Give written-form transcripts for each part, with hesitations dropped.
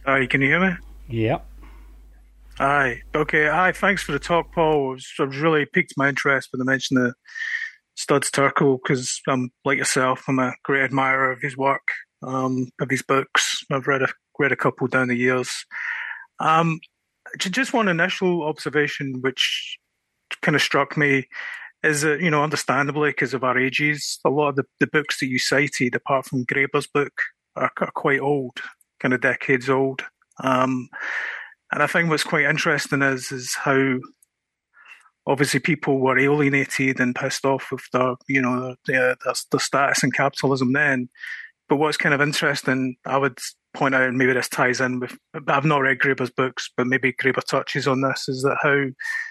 Aye, can you hear me? Yeah. Aye. Okay, aye, thanks for the talk, Paul. It was really piqued my interest when I mentioned the Studs Terkel, because I'm like yourself, I'm a great admirer of his work, of his books. I've read a couple down the years. Um, just one initial observation which kind of struck me is that, understandably, because of our ages, a lot of the books that you cited, apart from Graeber's book, are quite old, kind of decades old. Um, And I think what's quite interesting is how obviously people were alienated and pissed off with the status in capitalism then. But what's kind of interesting, I would point out, and maybe this ties in with, I've not read Graeber's books, but maybe Graeber touches on this, is that how,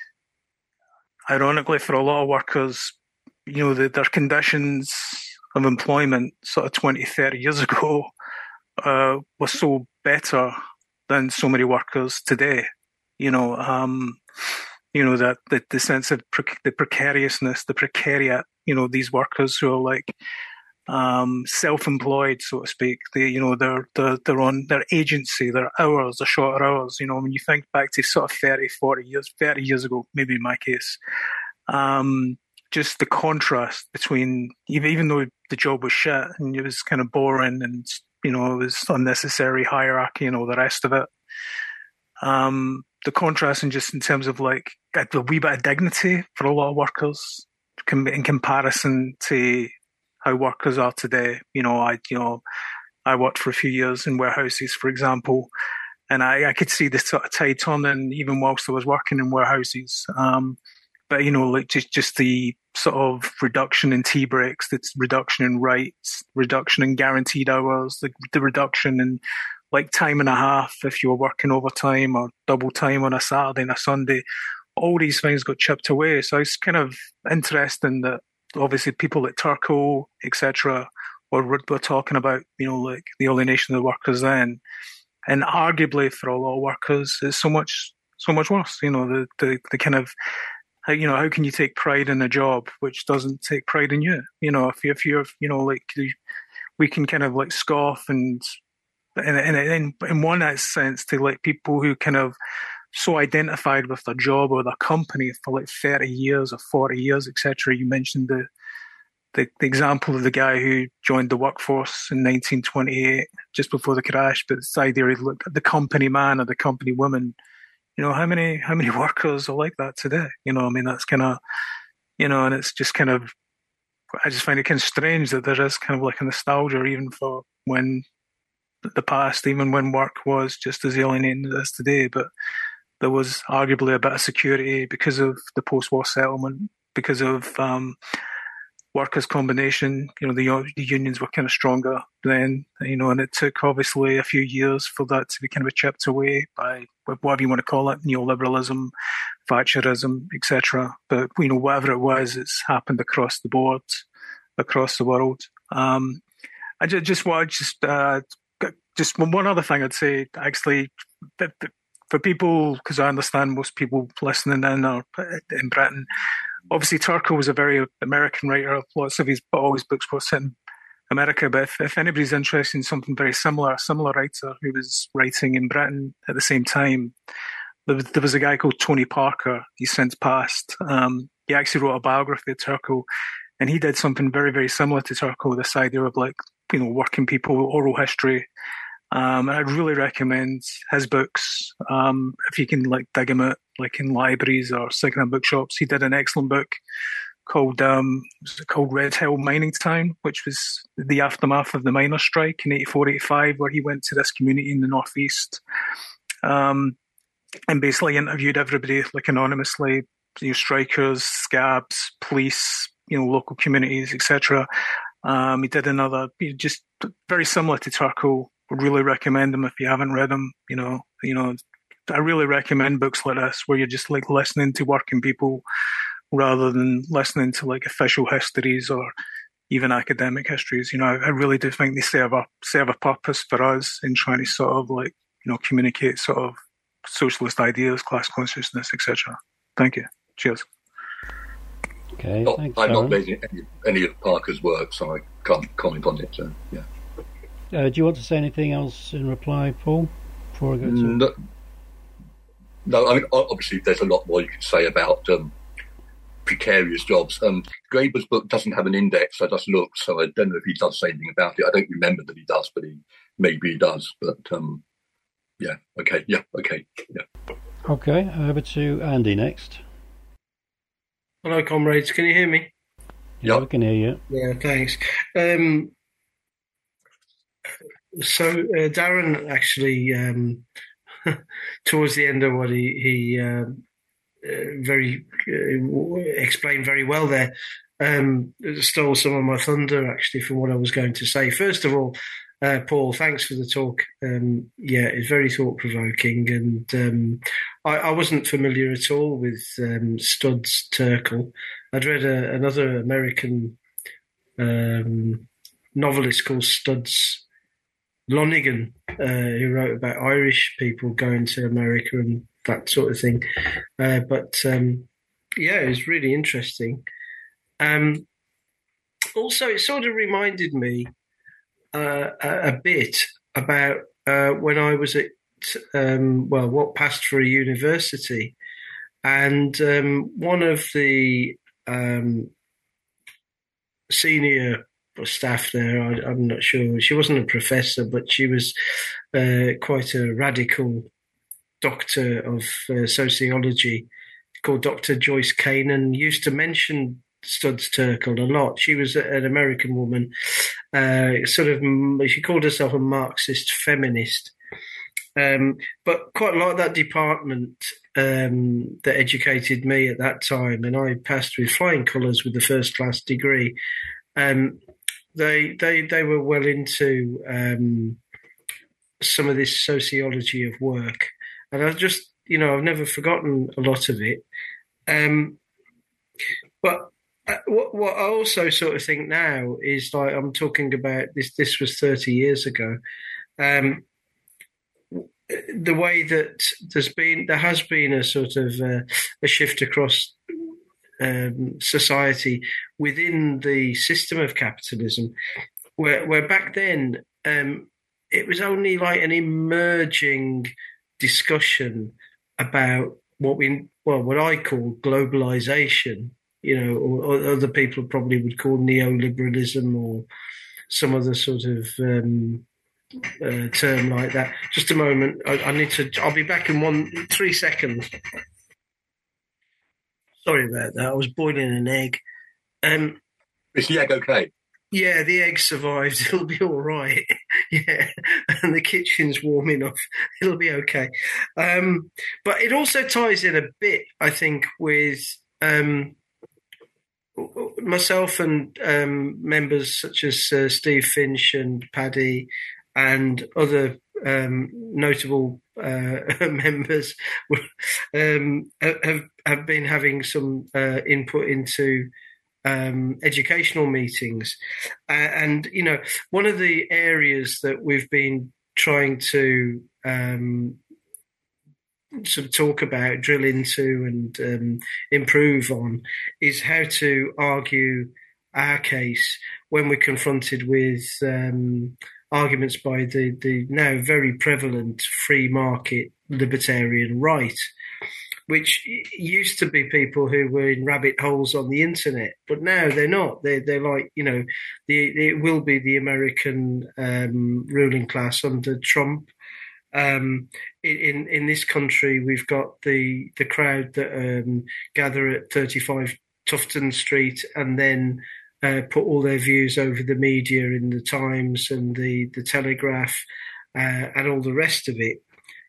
ironically, for a lot of workers, their conditions of employment sort of 20, 30 years ago was so better than so many workers today. You know, um, that the sense of the precariousness, the precariat. These workers who are like self-employed, so to speak. They're on their agency, their hours, their shorter hours. When you think back to sort of 30, 40 years, 30 years ago, maybe in my case, um, just the contrast between even though the job was shit and it was kind of boring and it was unnecessary hierarchy and all the rest of it. The contrast and just in terms of like a wee bit of dignity for a lot of workers in comparison to how workers are today. I worked for a few years in warehouses, for example, and I could see the sort of tide turning even whilst I was working in warehouses. But like just the sort of reduction in tea breaks, the reduction in rights, reduction in guaranteed hours, the reduction in like time and a half if you were working overtime or double time on a Saturday and a Sunday, all these things got chipped away. So it's kind of interesting that obviously people like Turco, etc., were talking about, like the alienation of the workers then. And arguably for a lot of workers, it's so much worse. The kind of how can you take pride in a job which doesn't take pride in you? If you're, like we can kind of like scoff and in one sense to like people who kind of so identified with their job or their company for like 30 years or 40 years, etc. You mentioned the example of the guy who joined the workforce in 1928, just before the crash, but this idea is look the company man or the company woman. How many workers are like that today? I mean, that's kind of, and it's just kind of, I just find it kind of strange that there is kind of like a nostalgia even for when the past, even when work was just as alienating as it is today. But there was arguably a bit of security because of the post-war settlement, because of workers' combination. The unions were kind of stronger then, and it took obviously a few years for that to be kind of chipped away by whatever you want to call it, neoliberalism, Thatcherism, etc. But whatever it was, it's happened across the board, across the world. I just one other thing I'd say actually that for people, because I understand most people listening in are in Britain. Obviously, Turco was a very American writer. Lots of all his books were set in America. But if anybody's interested in something very similar, a similar writer who was writing in Britain at the same time, there was a guy called Tony Parker. He's since passed. He actually wrote a biography of Turco, and he did something very, very similar to Turco. This idea of like working people, oral history. And I'd really recommend his books if you can like dig them out, like in libraries or secondhand bookshops. He did an excellent book called Red Hill Mining Town, which was the aftermath of the miners' strike in 84, 85, where he went to this community in the northeast and basically interviewed everybody like anonymously, strikers, scabs, police, local communities, etc. He did another, just very similar to Turco. Would really recommend them if you haven't read them. I really recommend books like this where you're just like listening to working people rather than listening to like official histories or even academic histories. I really do think they serve a purpose for us in trying to sort of like communicate sort of socialist ideas, class consciousness, etc. Thank you. Cheers. Okay, thanks, I've not Aaron. read any of Parker's work, so I can't comment on it. So, yeah. Do you want to say anything else in reply, Paul? before I go to... No, I mean, obviously there's a lot more you could say about precarious jobs. Graeber's book doesn't have an index. I just looked, so I don't know if he does say anything about it. I don't remember that he does, but maybe he does. But okay. Okay, over to Andy next. Hello, comrades. Can you hear me? Yeah, I can hear you. Yeah, thanks. So Darren actually, towards the end of what he very explained very well there, stole some of my thunder actually from what I was going to say. First of all, Paul, thanks for the talk. It's very thought-provoking, and I wasn't familiar at all with Studs Terkel. I'd read another American novelist called Studs Lonigan, who wrote about Irish people going to America and that sort of thing. It was really interesting. Also, it sort of reminded me a bit about when I was at what passed for a university, and one of the senior staff there, I'm not sure, she wasn't a professor, but she was quite a radical doctor of sociology called Dr. Joyce Kanan, used to mention Studs Terkel a lot. She was an American woman, she called herself a Marxist feminist, but quite like that department that educated me at that time, and I passed with flying colours with a first class degree. They were well into some of this sociology of work, and I just, I've never forgotten a lot of it. But what I also sort of think now is, like, I'm talking about this was 30 years ago. The way that there has been a sort of a shift across society within the system of capitalism, where back then it was only like an emerging discussion about what I call globalization, or other people probably would call neoliberalism or some other sort of term like that. Just a moment. I'll be back in 3 seconds. Sorry about that. I was boiling an egg. Is the egg okay? Yeah, the egg survived. It'll be all right. Yeah, and the kitchen's warm enough. It'll be okay. But it also ties in a bit, I think, with myself and members such as Steve Finch and Paddy and other notable members have been having some input into educational meetings, and one of the areas that we've been trying to sort of talk about, drill into, and improve on is how to argue our case when we're confronted with arguments by the now very prevalent free market libertarian right, which used to be people who were in rabbit holes on the internet, but now they're not. They're like, it will be the American ruling class under Trump. In this country, we've got the crowd that gather at 35 Tufton Street and then put all their views over the media in the Times and the Telegraph and all the rest of it.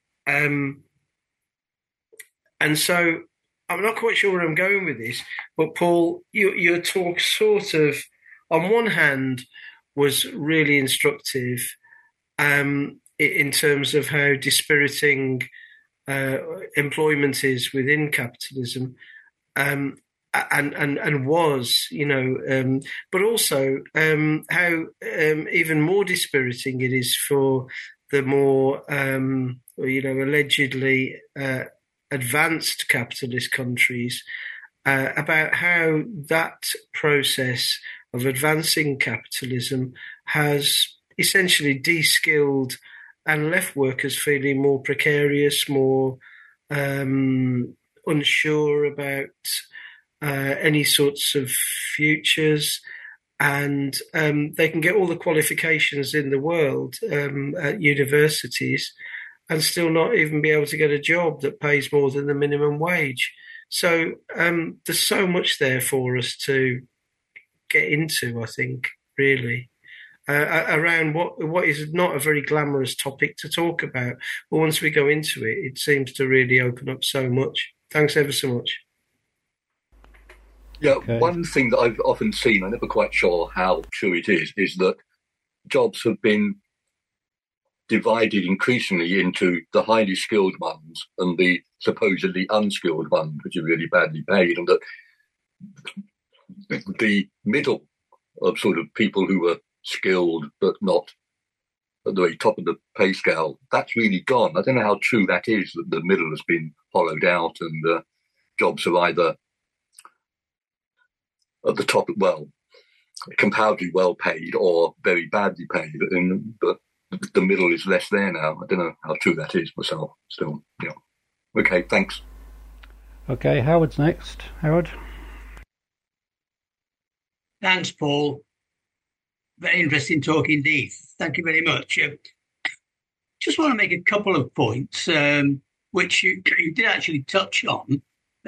And so I'm not quite sure where I'm going with this, but Paul, your talk sort of, on one hand, was really instructive in terms of how dispiriting employment is within capitalism, and was, but also how even more dispiriting it is for the more, allegedly advanced capitalist countries, about how that process of advancing capitalism has essentially de-skilled and left workers feeling more precarious, more unsure about any sorts of futures. And they can get all the qualifications in the world at universities and still not even be able to get a job that pays more than the minimum wage. So there's so much there for us to get into, I think, really, around what is not a very glamorous topic to talk about. But once we go into it, it seems to really open up so much. Thanks ever so much. Yeah, okay. One thing that I've often seen, I'm never quite sure how true it is that jobs have been divided increasingly into the highly skilled ones and the supposedly unskilled ones, which are really badly paid, and that the middle of sort of people who are skilled but not at the very top of the pay scale, that's really gone. I don't know how true that is, that the middle has been hollowed out and jobs are either at the top, well, comparatively well paid or very badly paid, but the middle is less there now. I don't know how true that is myself still. Yeah. Okay, thanks. Okay, Howard's next. Howard? Thanks, Paul. Very interesting talk indeed. Thank you very much. Just want to make a couple of points, which you did actually touch on,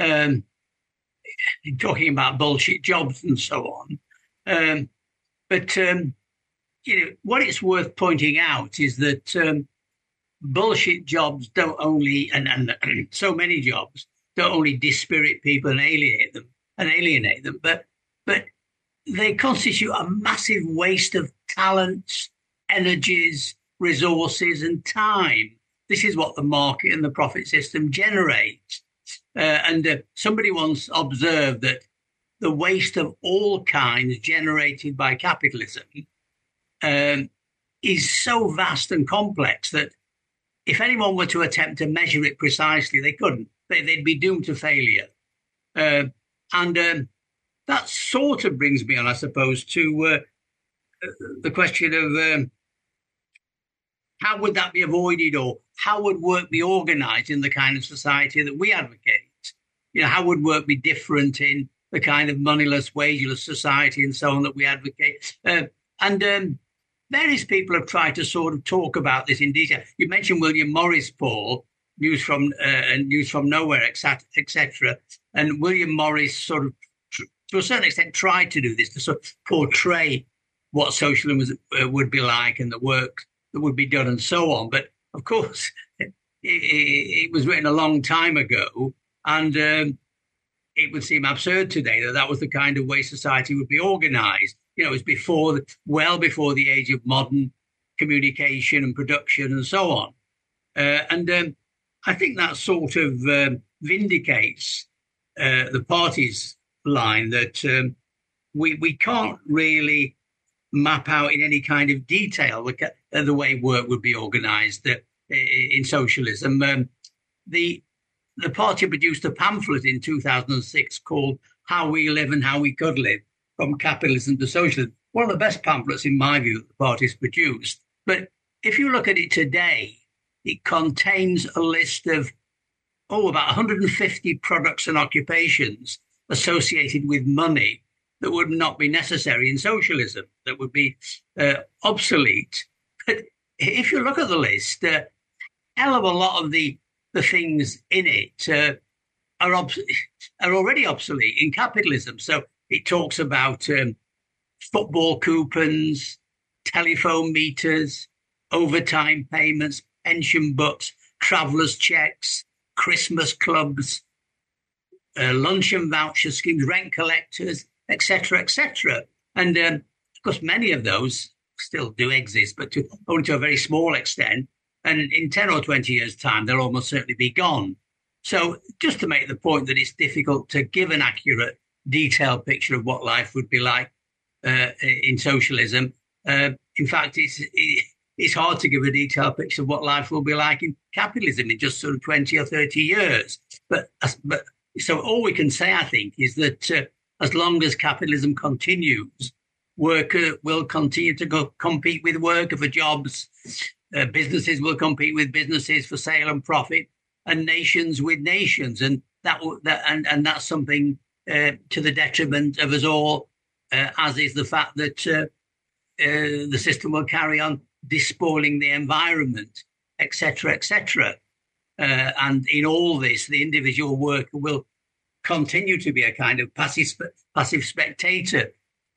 talking about bullshit jobs and so on. But what it's worth pointing out is that bullshit jobs don't only, and so many jobs don't only dispirit people and alienate them, but they constitute a massive waste of talents, energies, resources, and time. This is what the market and the profit system generates. And somebody once observed that the waste of all kinds generated by capitalism is so vast and complex that if anyone were to attempt to measure it precisely, they couldn't. They'd be doomed to failure. And that sort of brings me on, I suppose, to the question of how would that be avoided, or how would work be organised in the kind of society that we advocate? How would work be different in the kind of moneyless, wageless society and so on that we advocate? And various people have tried to sort of talk about this in detail. You mentioned William Morris, Paul, News from Nowhere, etc. And William Morris sort of, to a certain extent, tried to do this, to sort of portray what socialism would be like and the work that would be done and so on. But, of course, it was written a long time ago, and it would seem absurd today that was the kind of way society would be organised. It was well before the age of modern communication and production and so on. And I think that sort of vindicates the party's line that we can't really map out in any kind of detail the way work would be organised in socialism. The party produced a pamphlet in 2006 called How We Live and How We Could Live, From Capitalism to Socialism. One of the best pamphlets, in my view, that the party's produced. But if you look at it today, it contains a list of, about 150 products and occupations associated with money that would not be necessary in socialism, that would be obsolete. But if you look at the list, a hell of a lot of the things in it are already obsolete in capitalism. So it talks about football coupons, telephone meters, overtime payments, pension books, travellers' checks, Christmas clubs, luncheon voucher schemes, rent collectors, etc., etc. And of course, many of those still do exist, but only to a very small extent. And in 10 or 20 years' time, they'll almost certainly be gone. So just to make the point that it's difficult to give an accurate, detailed picture of what life would be like in socialism. In fact, it's hard to give a detailed picture of what life will be like in capitalism in just sort of 20 or 30 years. But so all we can say, I think, is that as long as capitalism continues, worker will continue to compete with worker for jobs. businesses will compete with businesses for sale and profit, and nations with nations, and that's something to the detriment of us all, as is the fact that the system will carry on despoiling the environment, etc., etc. And in all this, the individual worker will continue to be a kind of passive spectator,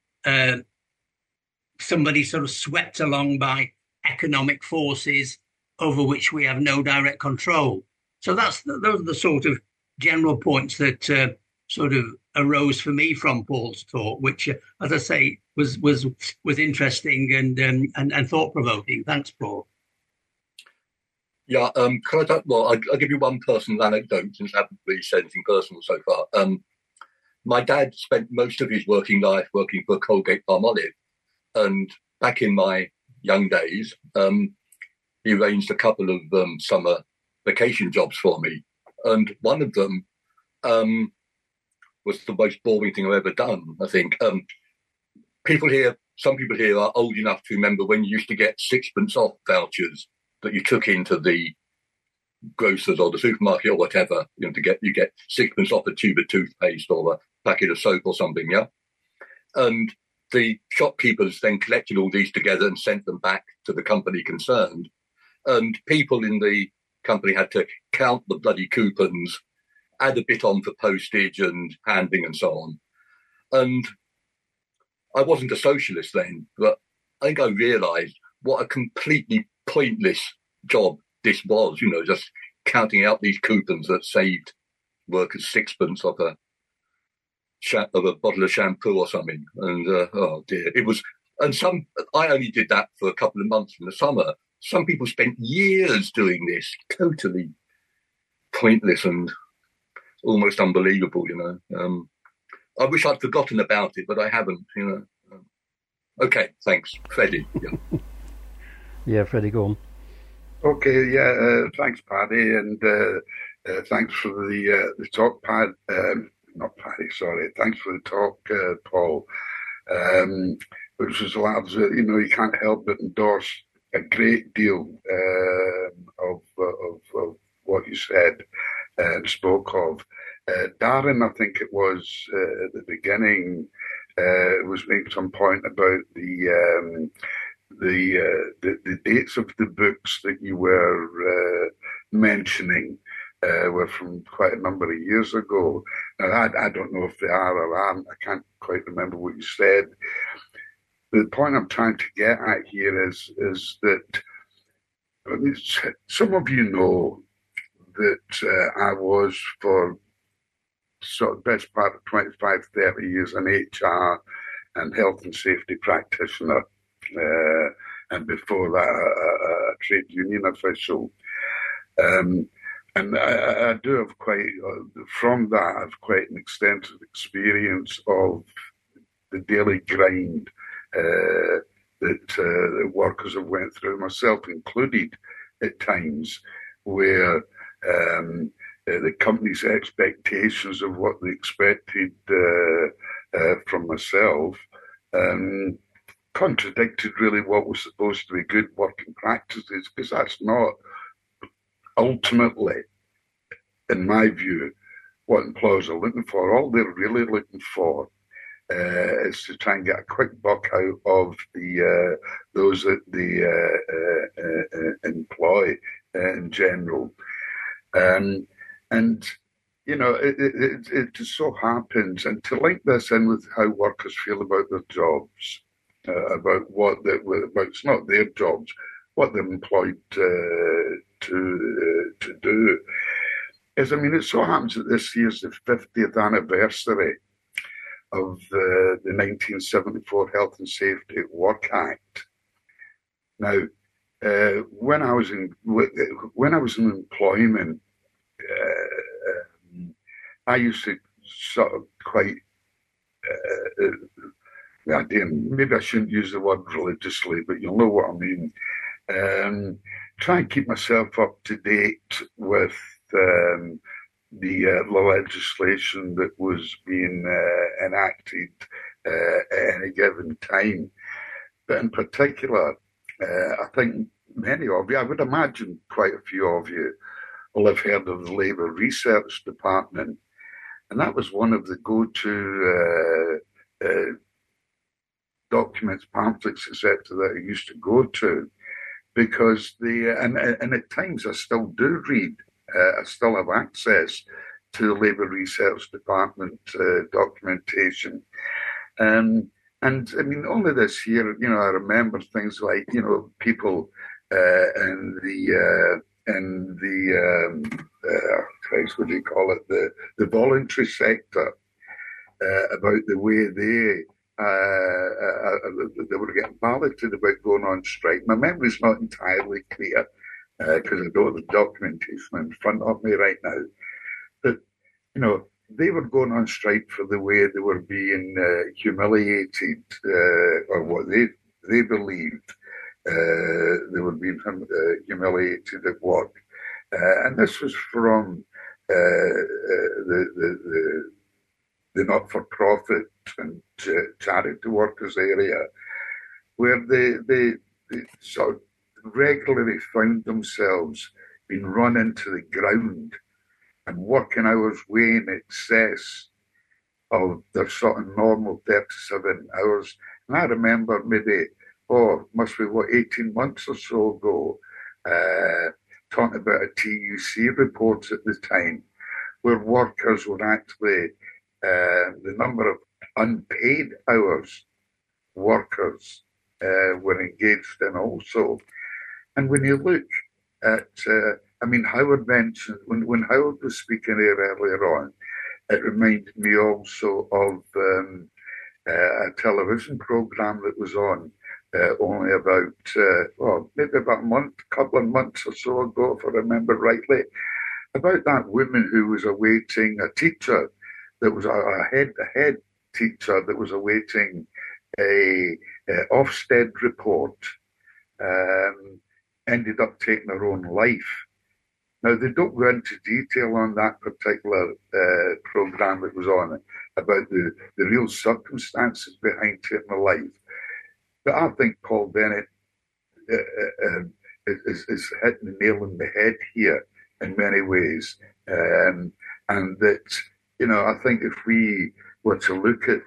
somebody sort of swept along by economic forces over which we have no direct control. So those are the sort of general points that sort of arose for me from Paul's talk, which, as I say, was interesting and thought provoking. Thanks, Paul. Yeah, I'll give you one personal anecdote, since I haven't really said anything personal so far. My dad spent most of his working life working for Colgate-Palmolive, and back in my young days, he arranged a couple of summer vacation jobs for me, and one of them was the most boring thing I've ever done, I think. Some people here are old enough to remember when you used to get sixpence off vouchers that you took into the grocers or the supermarket or whatever, you get sixpence off a tube of toothpaste or a packet of soap or something, yeah? And the shopkeepers then collected all these together and sent them back to the company concerned. And people in the company had to count the bloody coupons, add a bit on for postage and handling and so on. And I wasn't a socialist then, but I think I realised what a completely pointless job this was, just counting out these coupons that saved workers sixpence of a bottle of shampoo or something. And oh dear, it was. And I only did that for a couple of months in the summer. Some people spent years doing this, totally pointless and almost unbelievable. I wish I'd forgotten about it, but I haven't. Okay, thanks, Freddie. Yeah, yeah, Freddie, go on. Okay, yeah, thanks, Paddy, and thanks for the talk, not Paddy, sorry. Thanks for the talk, Paul, which was labs. You can't help but endorse a great deal of what you said and spoke of. Darren, I think it was at the beginning, was making some point about the dates of the books that you were mentioning were from quite a number of years ago. Now, I don't know if they are or aren't. I can't quite remember what you said. The point I'm trying to get at here is that some of you know that I was for sort of best part of 25, 30 years an HR and health and safety practitioner. And before that, a trade union official. And I do have from that, I have quite an extensive experience of the daily grind that workers have went through, myself included, at times, where the company's expectations of what they expected from myself contradicted really what was supposed to be good working practices, because that's not ultimately, in my view, what employers are looking for. All they're really looking for is to try and get a quick buck out of those that they employ in general. And it just so happens, and to link this in with how workers feel about their jobs, about it's not their jobs, what they're employed to do, is, it so happens that this year's the 50th anniversary of the 1974 Health and Safety at Work Act. Now, when I was in employment, I used to sort of quite. Maybe I shouldn't use the word religiously, but you'll know what I mean. Try and keep myself up to date with the legislation that was being enacted at any given time. But in particular, I think many of you, I would imagine quite a few of you, will have heard of the Labour Research Department. And that was one of the go-to documents, pamphlets, etc., that I used to go to, because and at times I still do read, I still have access to Labour Research Department documentation. And I mean, only this year, I remember things like, people in the what do you call it, the voluntary sector, about the way they were getting balloted about going on strike. My memory's not entirely clear because I don't have the documentation in front of me right now. But, they were going on strike for the way they were being humiliated, or what they believed they were being humiliated at work. And this was from the not-for-profit and charity workers area, where they sort of regularly found themselves being run into the ground and working hours way in excess of their sort of normal 37 hours. And I remember maybe, must be 18 months or so ago, talking about a TUC report at the time, where workers were actually, the number of unpaid hours workers were engaged in also. And when you look at, Howard mentioned, when Howard was speaking here earlier on, it reminded me also of a television programme that was on only about, maybe about a couple of months or so ago, if I remember rightly, about that woman who was awaiting a teacher that was a head teacher that was awaiting a Ofsted report, ended up taking her own life. Now, they don't go into detail on that particular programme that was on it, about the real circumstances behind taking her life. But I think Paul Bennett is hitting the nail on the head here in many ways. And that, I think if we were to look at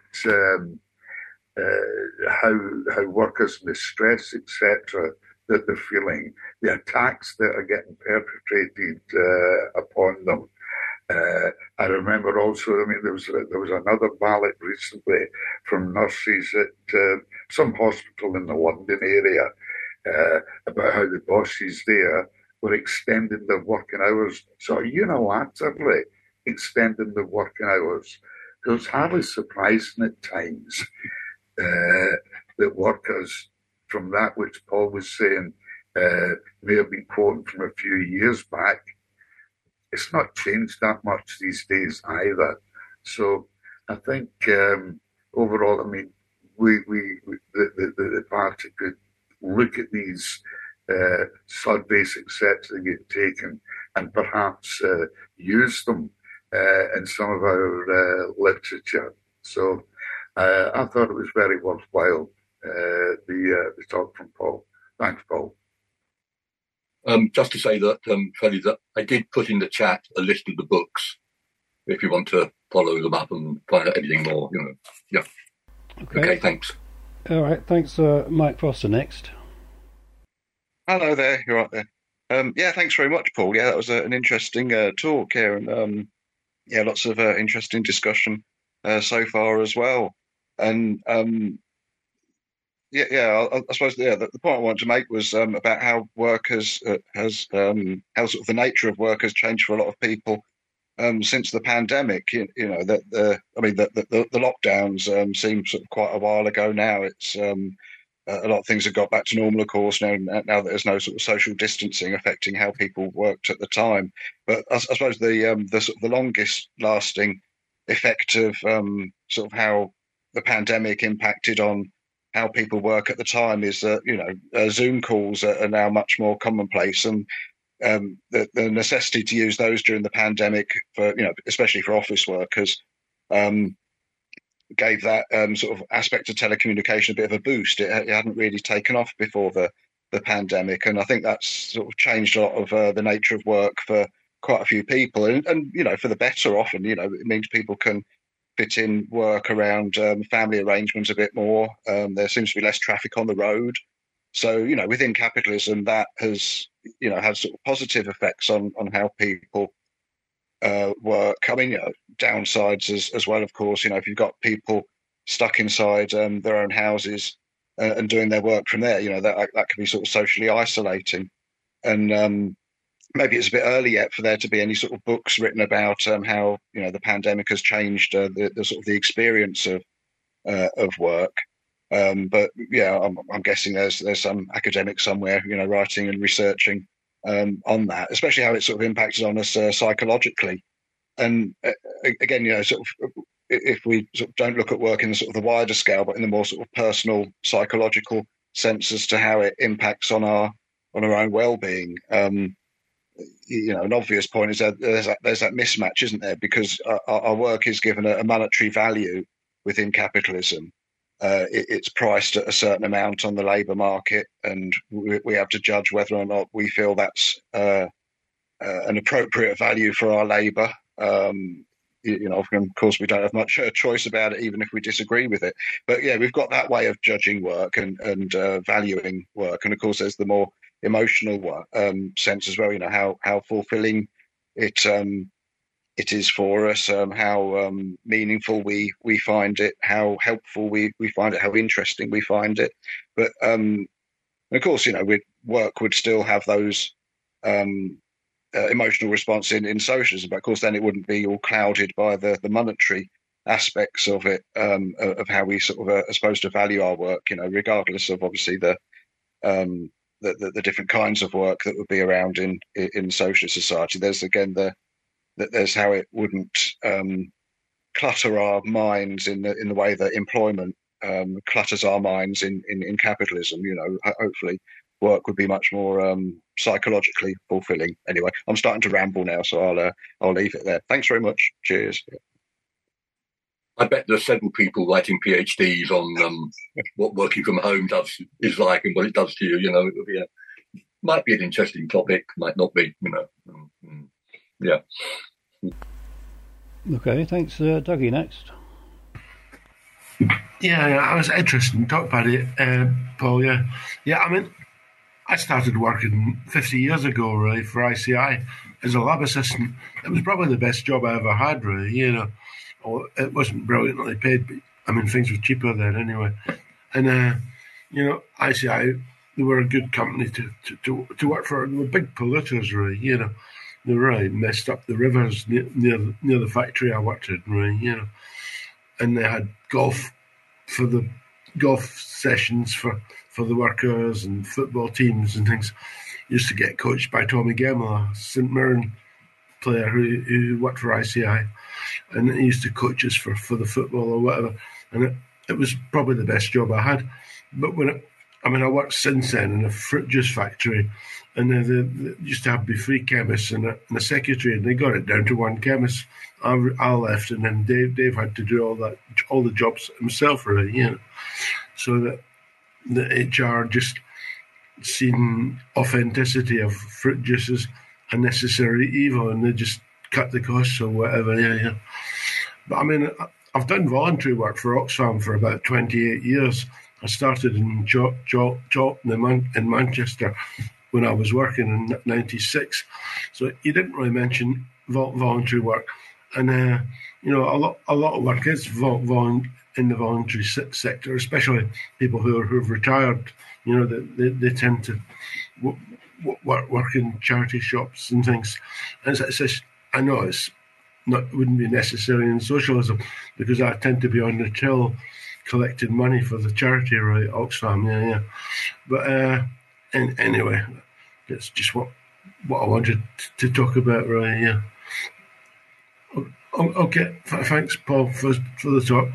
how workers in the stress, etc., that they're feeling, the attacks that are getting perpetrated upon them. I remember also, there was another ballot recently from nurses at some hospital in the London area about how the bosses there were extending their working hours, so unilaterally extending their working hours. It was hardly surprising at times that workers, from that which Paul was saying, may have been quoting from a few years back, it's not changed that much these days either. So I think overall, the party could look at these surveys, etc., that get taken, and perhaps use them in some of our literature. So I thought it was very worthwhile, the talk from Paul. Thanks, Paul. Just to say that, Freddie, that I did put in the chat a list of the books if you want to follow them up and find out anything more. Yeah. Okay, thanks. All right, thanks. Mike Foster next. Hello there. You're right there. Thanks very much, Paul. Yeah, that was an interesting talk here, and lots of interesting discussion so far as well. And I suppose the point I wanted to make was about how work how sort of the nature of work has changed for a lot of people since the pandemic. The lockdowns seem sort of quite a while ago now. It's a lot of things have got back to normal, of course, now that there's no sort of social distancing affecting how people worked at the time. But I suppose the longest lasting effect of sort of how the pandemic impacted on how people work at the time is that Zoom calls are now much more commonplace, and the necessity to use those during the pandemic for especially for office workers gave that sort of aspect of telecommunication a bit of a boost. It hadn't really taken off before the the pandemic, and I think that's sort of changed a lot of the nature of work for quite a few people, and for the better often. It means people can fit in work around family arrangements a bit more. There seems to be less traffic on the road. So, within capitalism, that has, had sort of positive effects on how people work. I mean, downsides as well, of course. If you've got people stuck inside their own houses and doing their work from there, that can be sort of socially isolating. And maybe it's a bit early yet for there to be any sort of books written about how the pandemic has changed the sort of the experience of work. But yeah, I'm guessing there's some academic somewhere, writing and researching on that, especially how it sort of impacted on us psychologically. And again, sort of if we sort of don't look at work in the sort of the wider scale, but in the more sort of personal psychological sense as to how it impacts on our own well-being. An obvious point is that there's that mismatch, isn't there? Because our work is given a monetary value within capitalism. It's priced at a certain amount on the labour market, and we have to judge whether or not we feel that's an appropriate value for our labour. Of course, we don't have much choice about it, even if we disagree with it. But yeah, we've got that way of judging work and valuing work, and of course, there's the more emotional sense as well. How fulfilling it is for us, how meaningful we find it, how helpful we find it, how interesting we find it. But of course, work would still have those emotional response in socialism, but of course then it wouldn't be all clouded by the monetary aspects of it, of how we sort of are supposed to value our work, regardless of obviously the different kinds of work that would be around in socialist society. There's again there's how it wouldn't clutter our minds in the way that employment clutters our minds in capitalism. Hopefully work would be much more psychologically fulfilling. Anyway, I'm starting to ramble now, so I'll leave it there. Thanks very much. Cheers. I bet there's several people writing PhDs on what working from home is like and what it does to you. It would be might be an interesting topic, might not be. Yeah. Okay, thanks. Dougie, next. Yeah, I was interested in talking about it, Paul. Yeah. I mean, I started working 50 years ago, right, for ICI as a lab assistant. It was probably the best job I ever had, really. It wasn't brilliantly paid, but I mean, things were cheaper then anyway. And ICI, they were a good company to work for. They were big polluters, really. They really messed up the rivers near the factory I worked in, right? And they had golf sessions for the workers and football teams and things. Used to get coached by Tommy Gemma, a St Mirren player who worked for ICI, and he used to coach us for the football or whatever. And it was probably the best job I had. But I worked since then in a fruit juice factory, and they used to have be 3 chemists and a secretary, and they got it down to 1 chemist. I left, and then Dave had to do all the jobs himself, really. So that the HR just seen authenticity of fruit juices a necessary evil, and they just cut the costs or whatever. Yeah. But I mean, I've done voluntary work for Oxfam for about 28 years. I started in Chawton in Manchester when I was working in '96. So you didn't really mention voluntary work, and a lot of work is in the voluntary sector, especially people who've retired. They tend to work in charity shops and things. And I know it wouldn't be necessary in socialism, because I tend to be on the till collecting money for the charity, right? Oxfam, yeah. But anyway, that's just what I wanted to talk about, right? Yeah. Okay, thanks, Paul, for the talk.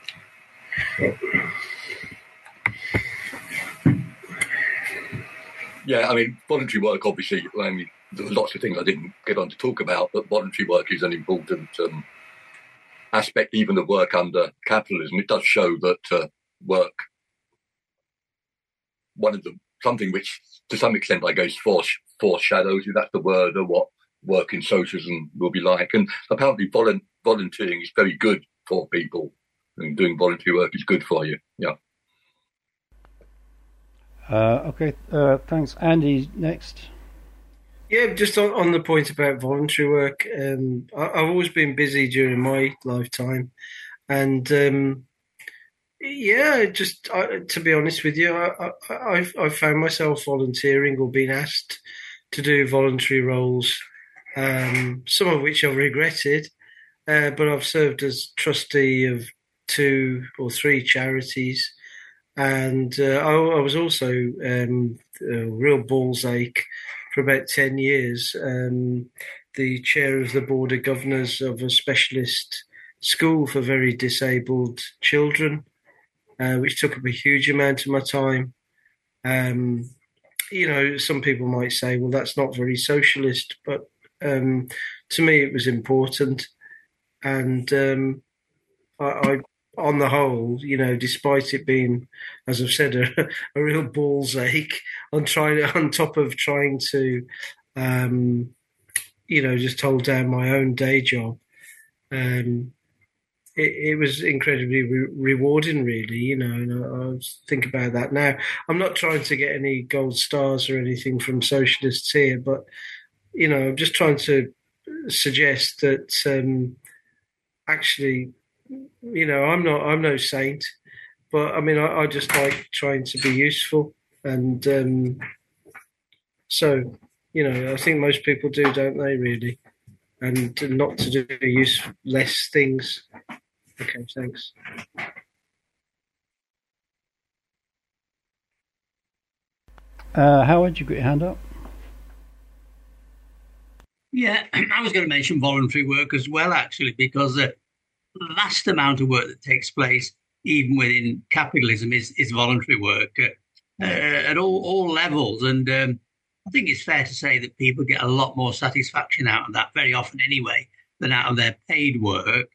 Yeah, I mean, voluntary work, obviously, there were lots of things I didn't get on to talk about, but voluntary work is an important aspect even of work under capitalism. It does show that work, one of the something which, to some extent, I guess, foreshadows, if that's the word, of what work in socialism will be like. And apparently volunteering is very good for people, and doing voluntary work is good for you. Yeah. Okay, thanks. Andy, next. Yeah, just on the point about voluntary work, I've always been busy during my lifetime. And to be honest with you, I've found myself volunteering or being asked to do voluntary roles, some of which I've regretted, but I've served as trustee of 2 or 3 charities. And I was also a real ball's ache for about 10 years, the chair of the board of governors of a specialist school for very disabled children, which took up a huge amount of my time. Some people might say, well, that's not very socialist, but to me it was important. And I on the whole, despite it being, as I've said, a real ball's ache, on top of trying to, just hold down my own day job, it was incredibly rewarding, really, and I think about that now. I'm not trying to get any gold stars or anything from socialists here, but, I'm just trying to suggest that actually, I'm no saint, but I mean, I just like trying to be useful. And so, I think most people do, don't they, really? And not to do less things. Okay, thanks. Howard, you got your hand up? Yeah, I was going to mention voluntary work as well, actually, because the vast amount of work that takes place, even within capitalism, is voluntary work at all levels. And I think it's fair to say that people get a lot more satisfaction out of that, very often anyway, than out of their paid work.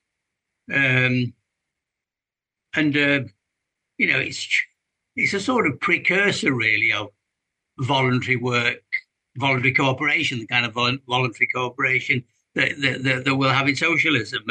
It's a sort of precursor, really, of voluntary work, voluntary cooperation, the kind of voluntary cooperation that we'll have in socialism.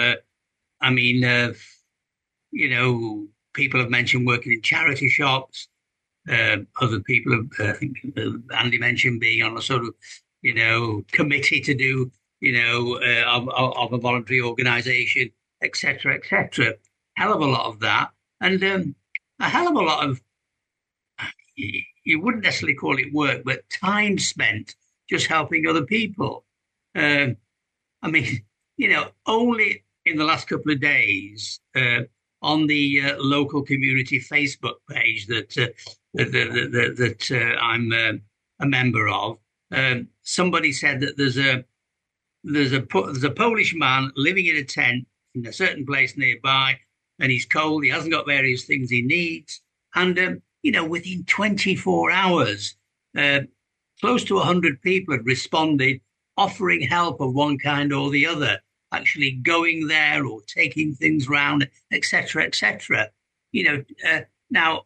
People have mentioned working in charity shops. Other people have, I think Andy mentioned being on a sort of, committee to do, of a voluntary organisation, etc., etc. Hell of a lot of that. And a hell of a lot of, you wouldn't necessarily call it work, but time spent just helping other people. Only in the last couple of days, on the local community Facebook page that I'm a member of, somebody said that there's a Polish man living in a tent in a certain place nearby, and he's cold. He hasn't got various things he needs, and within 24 hours, close to 100 people had responded, offering help of one kind or the other, actually going there or taking things round, etc., etc. Now,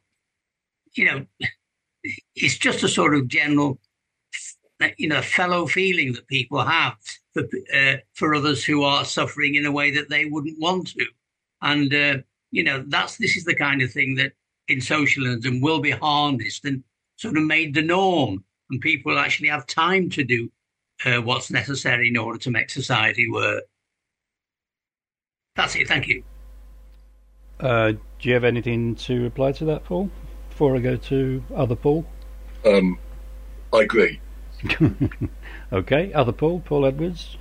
it's just a sort of general, fellow feeling that people have for others who are suffering in a way that they wouldn't want to. And, this is the kind of thing that in socialism will be harnessed and sort of made the norm. And people actually have time to do what's necessary in order to make society work. That's it. Thank you. Do you have anything to reply to that, Paul, before I go to other Paul? I agree. Okay, other Paul Edwards.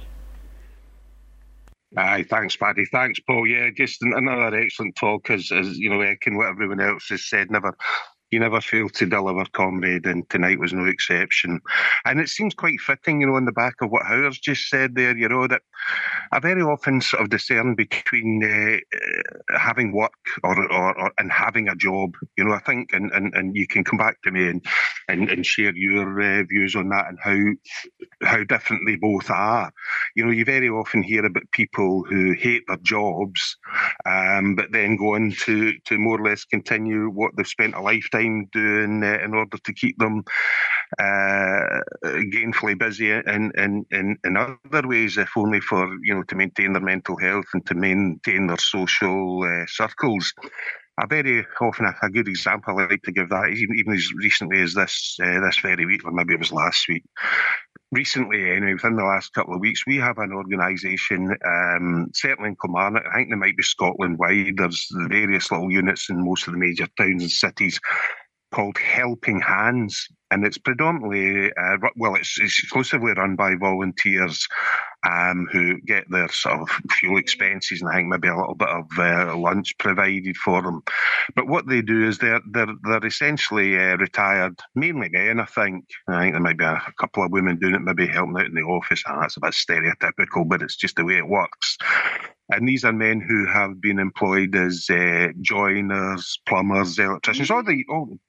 Aye, thanks, Paddy. Thanks, Paul. Yeah, just another excellent talk, as echoing what everyone else has said. You never fail to deliver, comrade, and tonight was no exception. And it seems quite fitting, on the back of what Howard's just said there, that I very often sort of discern between having work and having a job. I think, and you can come back to me and share your views on that and how different they both are. You very often hear about people who hate their jobs, but then go on to more or less continue what they've spent a lifetime doing in order to keep them gainfully busy in other ways, if only for, to maintain their mental health and to maintain their social circles. Very often, a good example I like to give that, even as recently as this very week, or maybe it was last week. Recently, anyway, within the last couple of weeks, we have an organisation, certainly in Kilmarnock, I think there might be Scotland-wide, there's various little units in most of the major towns and cities, called Helping Hands, and it's predominantly, it's exclusively run by volunteers who get their sort of fuel expenses and I think maybe a little bit of lunch provided for them. But what they do is they're essentially retired, mainly men, I think. I think there might be a couple of women doing it, maybe helping out in the office. That's a bit stereotypical, but it's just the way it works. And these are men who have been employed as joiners, plumbers, electricians, all the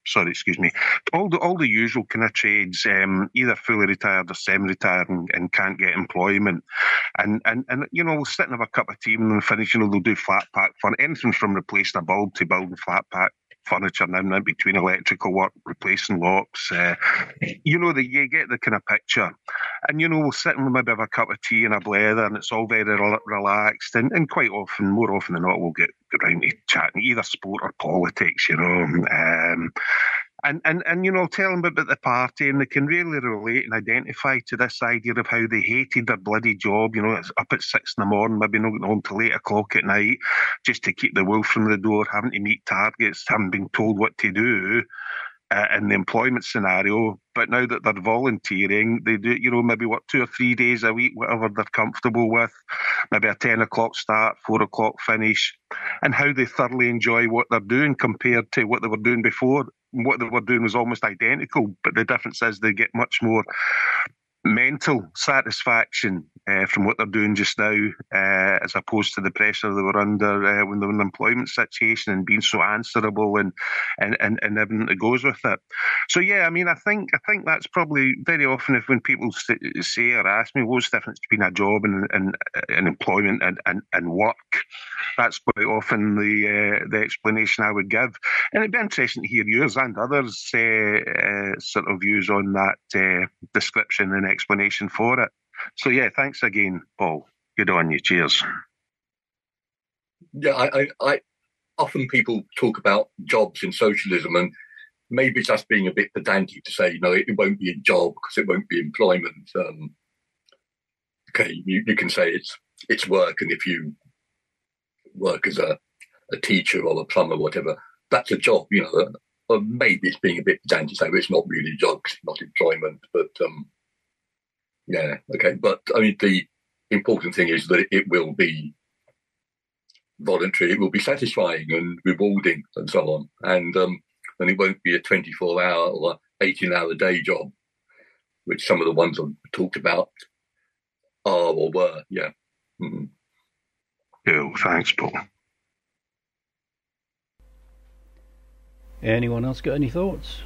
usual kind of trades, either fully retired or semi-retired and can't get employment. And we'll sit and have a cup of tea and finish, they'll do flat pack fun, anything from replacing a bulb to building flat pack furniture now and in between electrical work, replacing locks. You get the kind of picture. And, we'll sit and maybe have a cup of tea and a blether and it's all very relaxed. And quite often, more often than not, we'll get around to chatting either sport or politics, And I'll tell them about the party and they can really relate and identify to this idea of how they hated their bloody job. It's up at 6 a.m, maybe not getting home till 8 o'clock at night just to keep the wolf from the door, having to meet targets, having been told what to do in the employment scenario. But now that they're volunteering, they do, maybe 2 or 3 days a week, whatever they're comfortable with, maybe a 10 o'clock start, 4 o'clock finish, and how they thoroughly enjoy what they're doing compared to what they were doing before. What they were doing was almost identical, but the difference is they get much more mental satisfaction from what they're doing just now, as opposed to the pressure they were under when they were in an employment situation and being so answerable and everything that goes with it. So yeah, I think that's probably very often when people say or ask me what's the difference between a job and employment and work, that's quite often the explanation I would give. And it'd be interesting to hear yours and others sort of views on that description and explanation for it. So yeah, thanks again, Paul. Good on you. Cheers. Yeah, I often people talk about jobs in socialism, and maybe it's just being a bit pedantic to say, it won't be a job because it won't be employment. Okay, you can say it's work, and if you work as a teacher or a plumber or whatever, that's a job, Or maybe it's being a bit pedantic to say it's not really a job because it's not employment, but yeah, okay. But the important thing is that it will be voluntary, it will be satisfying and rewarding and so on. And it won't be a 24-hour or 18-hour day job, which some of the ones I've talked about are or were, yeah. Mm-hmm. Cool, thanks, Paul. Anyone else got any thoughts?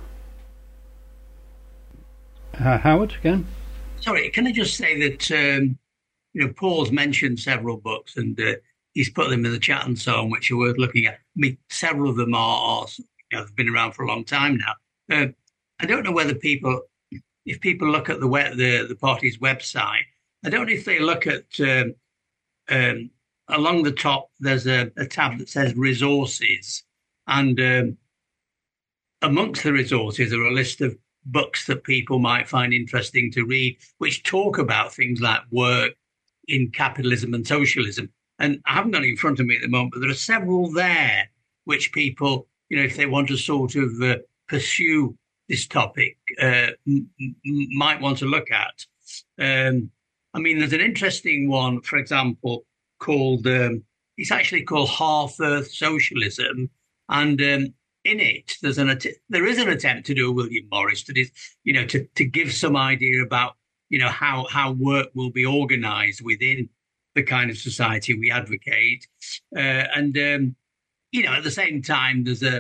Howard, again? Sorry, can I just say that, Paul's mentioned several books and he's put them in the chat and so on, which are worth looking at. Several of them are they've been around for a long time now. I don't know whether if people look at the party's website, I don't know if they look at, along the top, there's a tab that says resources, and amongst the resources are a list of books that people might find interesting to read, which talk about things like work in capitalism and socialism. And I haven't got it in front of me at the moment, but there are several there which people, if they want to sort of pursue this topic, might want to look at. There's an interesting one, for example, called, it's actually called Half Earth Socialism. And in it, there is an attempt to do a William Morris, that is, to give some idea about, how work will be organised within the kind of society we advocate. At the same time, there's a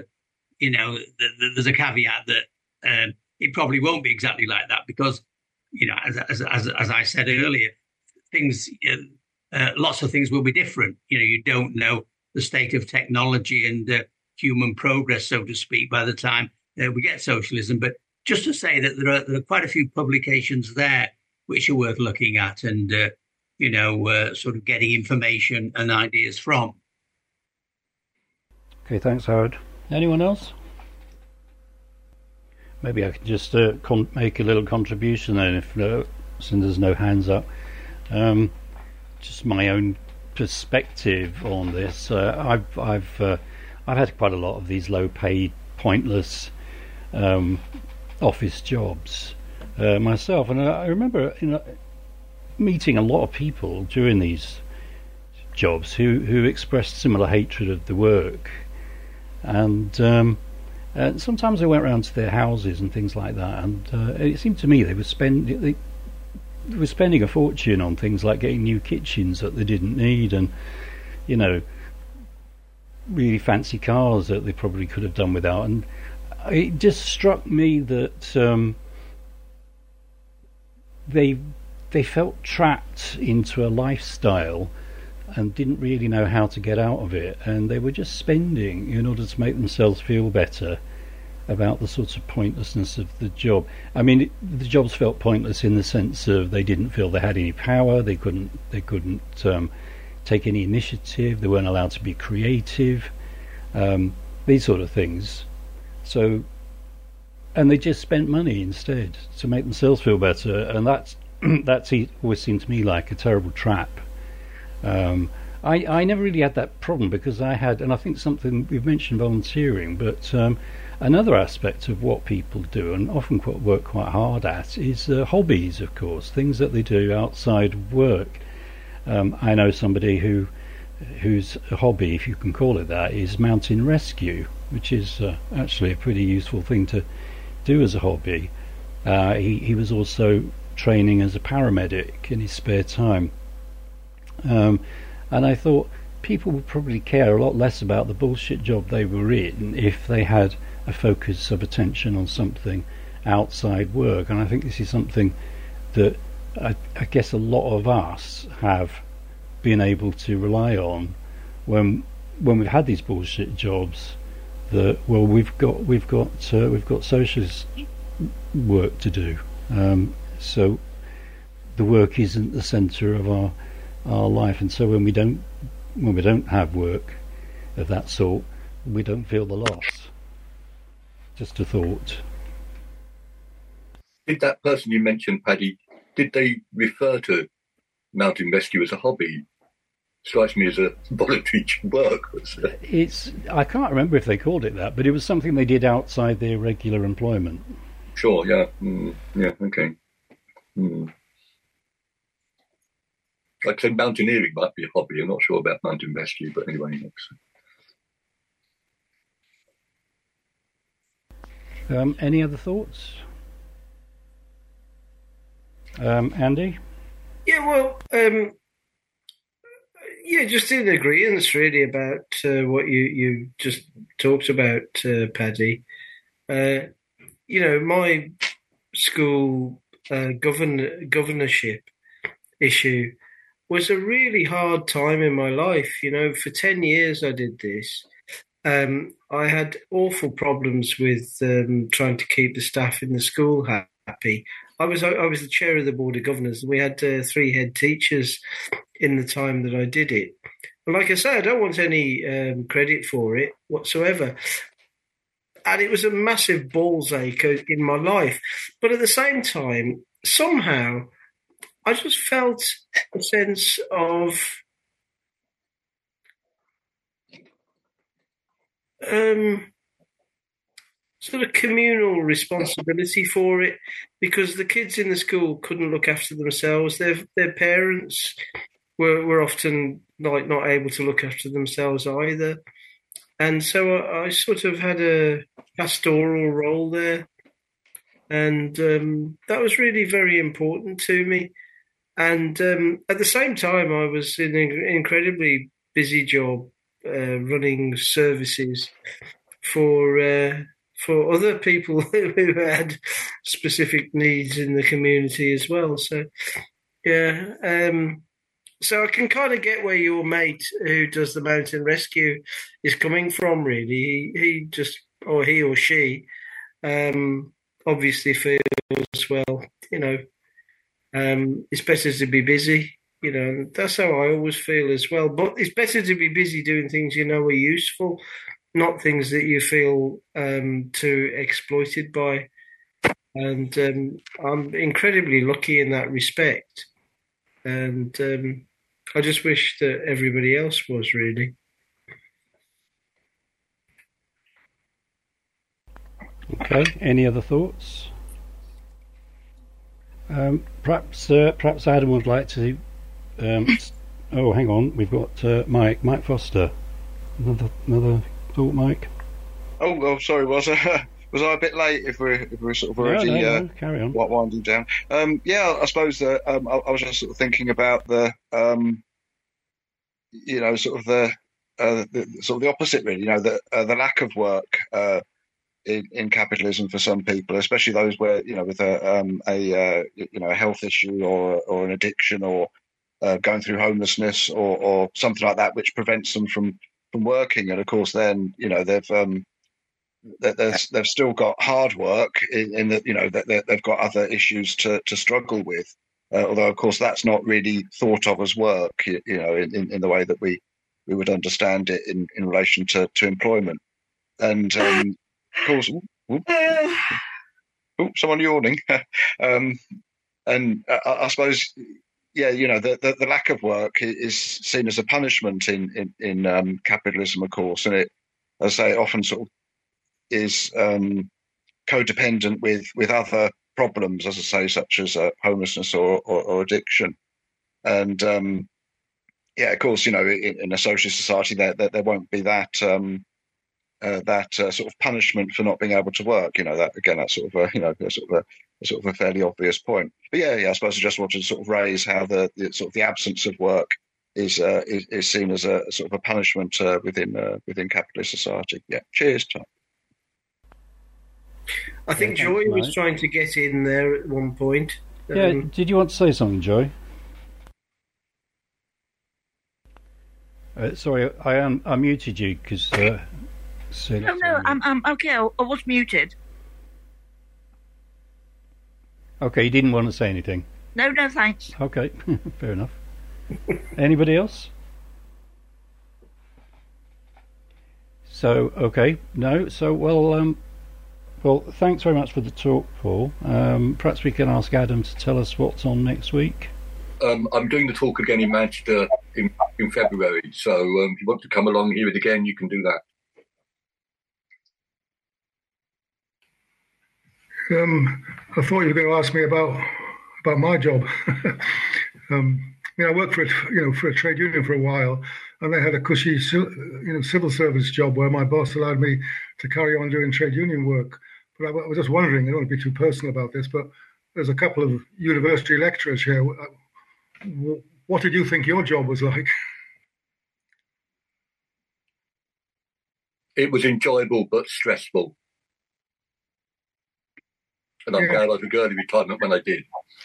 caveat that it probably won't be exactly like that because, as I said earlier, things, lots of things will be different. You don't know the state of technology and human progress, so to speak, by the time we get socialism. But just to say that there are quite a few publications there which are worth looking at and, sort of getting information and ideas from. Okay, thanks, Howard. Anyone else? Maybe I can just make a little contribution then, since there's no hands up. Just my own perspective on this. I've had quite a lot of these low-paid, pointless office jobs myself, and I remember meeting a lot of people during these jobs who expressed similar hatred of the work, and sometimes I went around to their houses and things like that, and it seemed to me they were spending a fortune on things like getting new kitchens that they didn't need, and really fancy cars that they probably could have done without. And it just struck me that they felt trapped into a lifestyle and didn't really know how to get out of it, and they were just spending in order to make themselves feel better about the sort of pointlessness of the job. I mean, the jobs felt pointless in the sense of they didn't feel they had any power, they couldn't take any initiative, they weren't allowed to be creative, these sort of things. So, and they just spent money instead to make themselves feel better, and that's always seemed to me like a terrible trap. I never really had that problem because I had, and I think something we've mentioned volunteering, but another aspect of what people do and often work quite hard at is hobbies, of course, things that they do outside work. I know somebody whose hobby, if you can call it that, is mountain rescue, which is actually a pretty useful thing to do as a hobby. He was also training as a paramedic in his spare time. And I thought people would probably care a lot less about the bullshit job they were in if they had a focus of attention on something outside work. And I think this is something that I guess a lot of us have been able to rely on when we've had these bullshit jobs. That we've got socialist work to do. So the work isn't the centre of our life, and so when we don't have work of that sort, we don't feel the loss. Just a thought. Did that person you mentioned, Paddy, did they refer to mountain rescue as a hobby? Strikes me as a voluntary work. I can't remember if they called it that, but it was something they did outside their regular employment. Sure, yeah. Yeah, okay. I'd say mountaineering might be a hobby. I'm not sure about mountain rescue, but anyway. Any other thoughts? Andy? Yeah, well, just in agreeance really about what you just talked about, Paddy. My school governorship issue was a really hard time in my life. For 10 years I did this. I had awful problems with trying to keep the staff in the school happy. I was the chair of the board of governors, and we had 3 head teachers in the time that I did it. And like I say, I don't want any credit for it whatsoever. And it was a massive balls ache in my life. But at the same time, somehow, I just felt a sense of sort of communal responsibility for it, because the kids in the school couldn't look after themselves. Their parents were often not able to look after themselves either. And so I sort of had a pastoral role there. And that was really very important to me. And at the same time, I was in an incredibly busy job running services for other people who had specific needs in the community as well. So, yeah, So I can kind of get where your mate who does the mountain rescue is coming from. Really, he just, or he or she, obviously feels, well, it's better to be busy. That's how I always feel as well. But it's better to be busy doing things are useful, not things that you feel too exploited by. And I'm incredibly lucky in that respect. And I just wish that everybody else was, really. Okay. Any other thoughts? Perhaps Adam would like to. Oh, hang on. We've got Mike Foster. Another thought, Mike. Oh, sorry. Was I a bit late? If we're sort of already no, carry on. Winding down. I suppose that I was just sort of thinking about the sort of the opposite, really. The lack of work in capitalism for some people, especially those where with a health issue or an addiction or going through homelessness or something like that, which prevents them from working. And of course, then they've still got hard work in that that they've got other issues to struggle with. Although of course that's not really thought of as work, in the way that we would understand it in relation to employment. And of course, someone yawning. And I suppose, the lack of work is seen as a punishment in capitalism, of course, and it, as I say, often sort of is codependent with other problems, as I say, such as homelessness or addiction. And of course, in a socialist society, there won't be that sort of punishment for not being able to work. That's sort of a fairly obvious point. But I suppose I just wanted to sort of raise how the absence of work is seen as a sort of a punishment within capitalist society. Yeah. Cheers, Tom. I think Joy was trying to get in there at one point. Did you want to say something, Joy? Sorry, I muted you because. No, I'm okay. I was muted. Okay, you didn't want to say anything. No, thanks. Okay, fair enough. Anybody else? So okay, no. So well, thanks very much for the talk, Paul. Perhaps we can ask Adam to tell us what's on next week. I'm doing the talk again in Manchester in February, so if you want to come along and hear it again, you can do that. I thought you were going to ask me about my job. I worked for a trade union for a while, and they had a cushy civil service job where my boss allowed me to carry on doing trade union work. But I was just wondering, I don't want to be too personal about this, but there's a couple of university lecturers here. What did you think your job was like? It was enjoyable but stressful. And I'm glad I took early retirement when I did.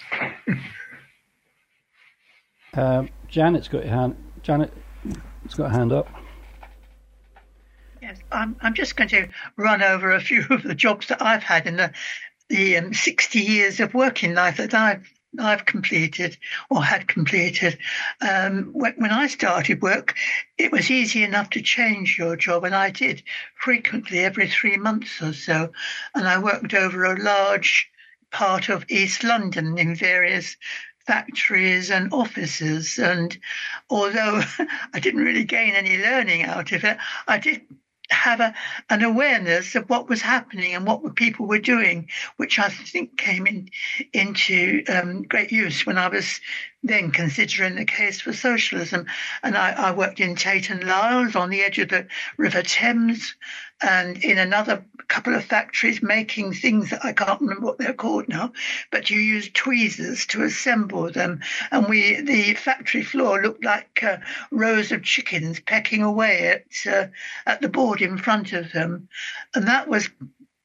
Janet's got a hand up. Yes, I'm just going to run over a few of the jobs that I've had in the 60 years of working life that I've completed or had completed. When I started work, it was easy enough to change your job, and I did frequently every 3 months or so. And I worked over a large part of East London in various factories and offices. And although I didn't really gain any learning out of it, I did have an awareness of what was happening and what people were doing, which I think came into great use when I was then considering the case for socialism. And I worked in Tate and Lyle's on the edge of the River Thames, and in another couple of factories making things that I can't remember what they're called now, but you use tweezers to assemble them. And the factory floor looked like rows of chickens pecking away at the board in front of them. And that was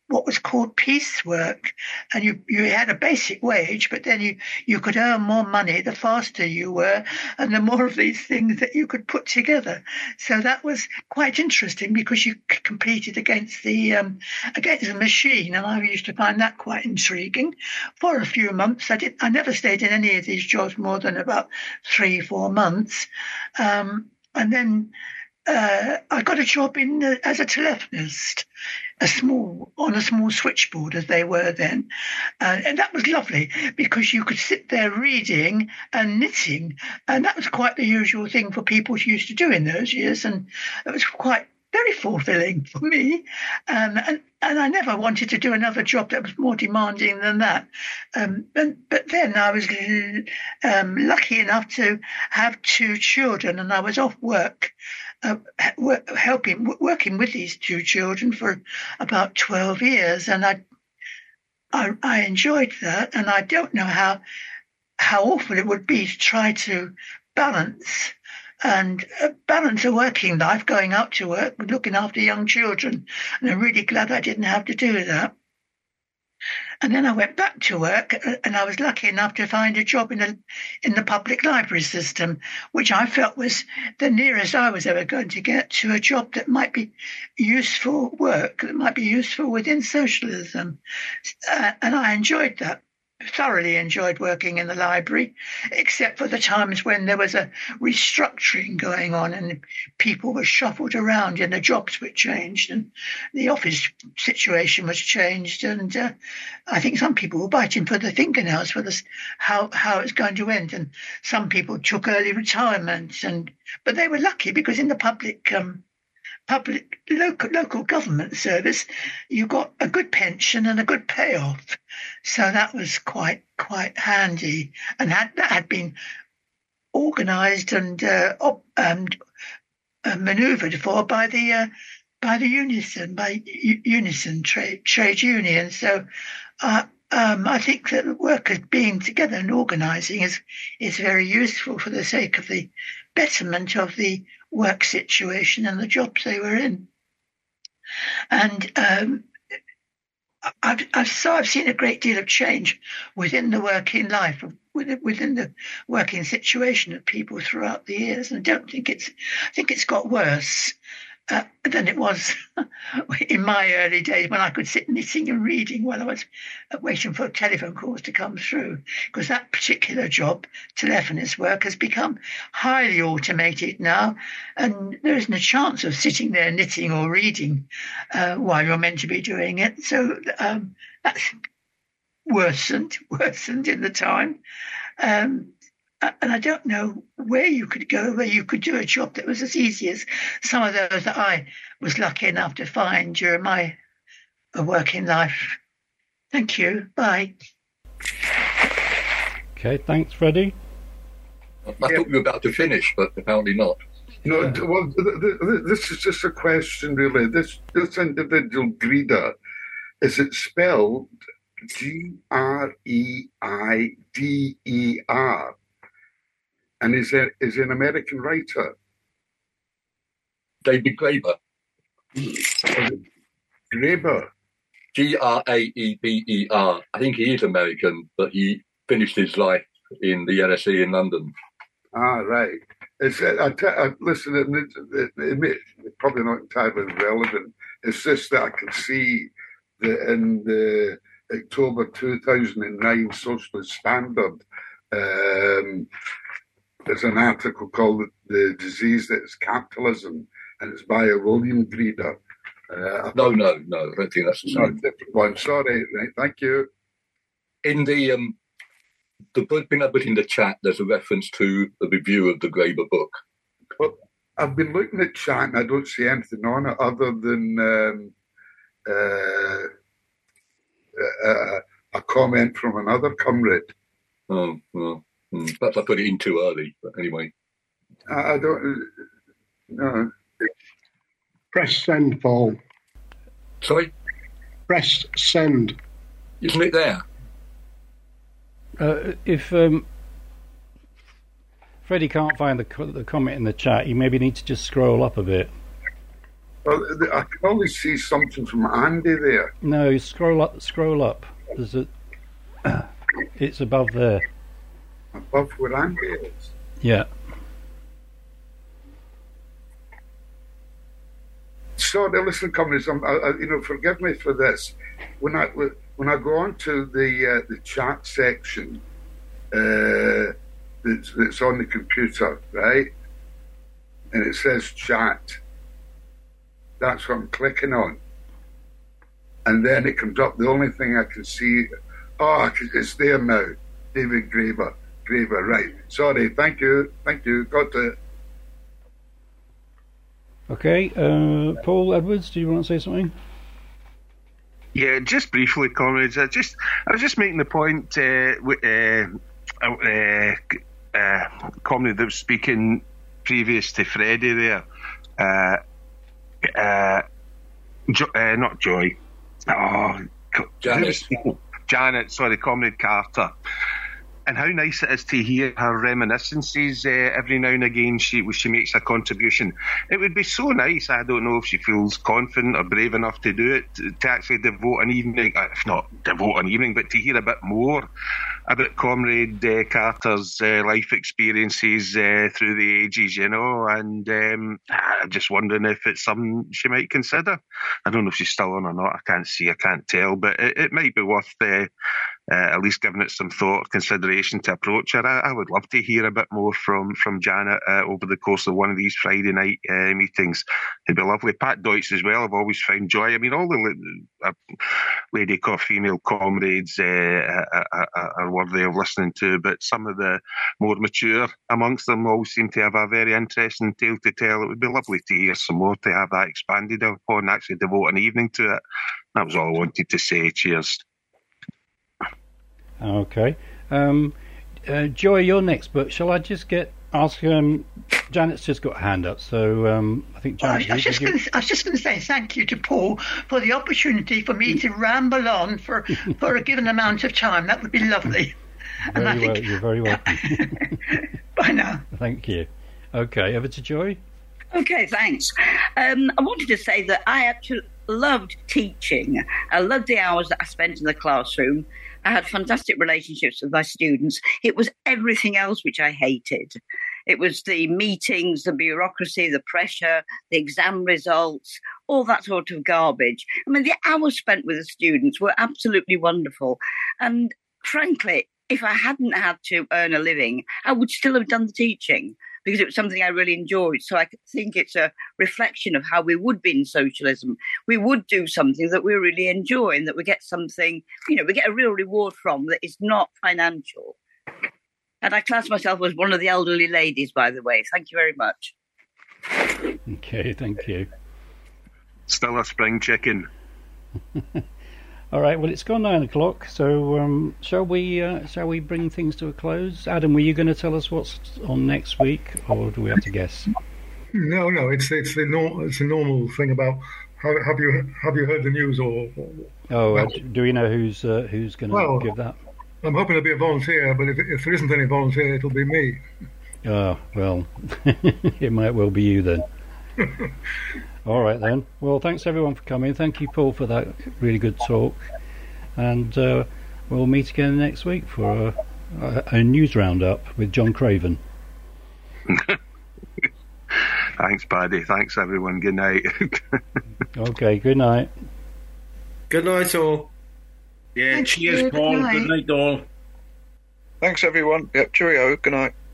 what was called piecework, and you had a basic wage, but then you could earn more money the faster you were, and the more of these things that you could put together. So that was quite interesting because you competed against the machine, and I used to find that quite intriguing. For a few months, I never stayed in any of these jobs more than about 3-4 months, and then I got a job as a telephonist. On a small switchboard as they were then. And that was lovely because you could sit there reading and knitting. And that was quite the usual thing for people used to do in those years. And it was quite very fulfilling for me. And I never wanted to do another job that was more demanding than that. But then I was lucky enough to have 2 children, and I was off work. Working with these 2 children for about 12 years, and I enjoyed that, and I don't know how awful it would be to try to balance a working life, going out to work, looking after young children, and I'm really glad I didn't have to do that. And then I went back to work, and I was lucky enough to find a job in the public library system, which I felt was the nearest I was ever going to get to a job that might be useful work, that might be useful within socialism. And I enjoyed that. Thoroughly enjoyed working in the library, except for the times when there was a restructuring going on and people were shuffled around and the jobs were changed and the office situation was changed. And I think some people were biting for their fingernails for this, how it's going to end. And some people took early retirement, but they were lucky because in the public local government service, you got a good pension and a good payoff. So that was quite handy, and that had been organised and manoeuvred for by the Unison trade union. So I think that workers being together and organising is very useful for the sake of the betterment of the work situation and the jobs they were in. And I've seen a great deal of change within the working life, within the working situation of people throughout the years. And I think it's got worse than it was in my early days when I could sit knitting and reading while I was waiting for telephone calls to come through. Because that particular job, telephonist work, has become highly automated now, and there isn't a chance of sitting there knitting or reading while you're meant to be doing it. So that's worsened in the time. And I don't know where you could go, where you could do a job that was as easy as some of those that I was lucky enough to find during my working life. Thank you. Bye. Okay, thanks, Freddie. I thought you were about to finish, but apparently not. No, well, this is just a question, really. This individual greeter, is it spelled Greider? And is an American writer? David Graeber. Graeber. Graeber. I think he is American, but he finished his life in the LSE in London. Ah, right. Listen, it's probably not entirely relevant. It's just that I can see that in the October 2009 Socialist Standard, there's an article called "The Disease That Is Capitalism," and it's by a William Greeder. No, I don't think that's the same. Different one. Sorry, right, thank you. In the book being put in the chat, there's a reference to the review of the Graeber book. Well, I've been looking at chat and I don't see anything on it other than a comment from another comrade. Oh, well. Perhaps I put it in too early, but anyway. I don't know. Press send, Paul. Sorry? Press send. Isn't it there? If Freddie can't find the comment in the chat, you maybe need to just scroll up a bit. I can only see something from Andy there. No, scroll up. There's a. It's above there. Above where Andy is. Yeah. Sorry, listen, comrades. Forgive me for this. When I go on to the chat section, that's on the computer, right, and it says chat. That's what I'm clicking on, and then it comes up. The only thing I can see, it's there now. David Graver, right? Sorry, thank you. Got it. Okay, Paul Edwards, do you want to say something? Yeah, just briefly, comrades. I was just making the point. Comrade that was speaking previous to Freddie there. Not Joy. Janet. Sorry, Comrade Carter. And how nice it is to hear her reminiscences every now and again. She makes a contribution. It would be so nice. I don't know if she feels confident or brave enough to do it, to actually devote an evening, if not devote an evening, but to hear a bit more about Comrade Carter's life experiences through the ages, and I'm just wondering if it's something she might consider. I don't know if she's still on or not. I can't tell, but it might be worth at least giving it some thought, consideration to approach her. I would love to hear a bit more from Janet over the course of one of these Friday night meetings. It'd be lovely. Pat Deutsch as well, I've always found joy. I mean, all the lady female comrades are worthy of listening to, but some of the more mature amongst them all seem to have a very interesting tale to tell. It would be lovely to hear some more, to have that expanded upon, actually devote an evening to it. That was all I wanted to say. Cheers. Okay. Joy, you're next, but shall I just ask Janet's just got a hand up, so I think Janet... I was just going to say thank you to Paul for the opportunity for me to ramble on for a given amount of time. That would be lovely. You're very welcome. Bye now. Thank you. Okay, over to Joy. Okay, thanks. I wanted to say that I actually loved teaching. I loved the hours that I spent in the classroom. I had fantastic relationships with my students. It was everything else which I hated. It was the meetings, the bureaucracy, the pressure, the exam results, all that sort of garbage. I mean, the hours spent with the students were absolutely wonderful. And frankly, if I hadn't had to earn a living, I would still have done the teaching, because it was something I really enjoyed. So I think it's a reflection of how we would be in socialism. We would do something that we really enjoy and that we get something, we get a real reward from that is not financial. And I class myself as one of the elderly ladies, by the way. Thank you very much. Okay, thank you. Still a spring chicken. All right, well, it's gone 9 o'clock, so shall we bring things to a close? Adam, were you going to tell us what's on next week, or do we have to guess? No, it's a normal thing about have you heard the news or do we know who's going to give that? I'm hoping to be a volunteer, but if there isn't any volunteer, it'll be me. Oh, well, it might well be you then. All right then. Well, thanks everyone for coming. Thank you, Paul, for that really good talk. And we'll meet again next week for a news roundup with John Craven. Thanks, Paddy. Thanks, everyone. Good night. Okay, good night. Good night, all. Yeah, cheers, Paul. Good night, all. Thanks, everyone. Yep, cheerio. Good night.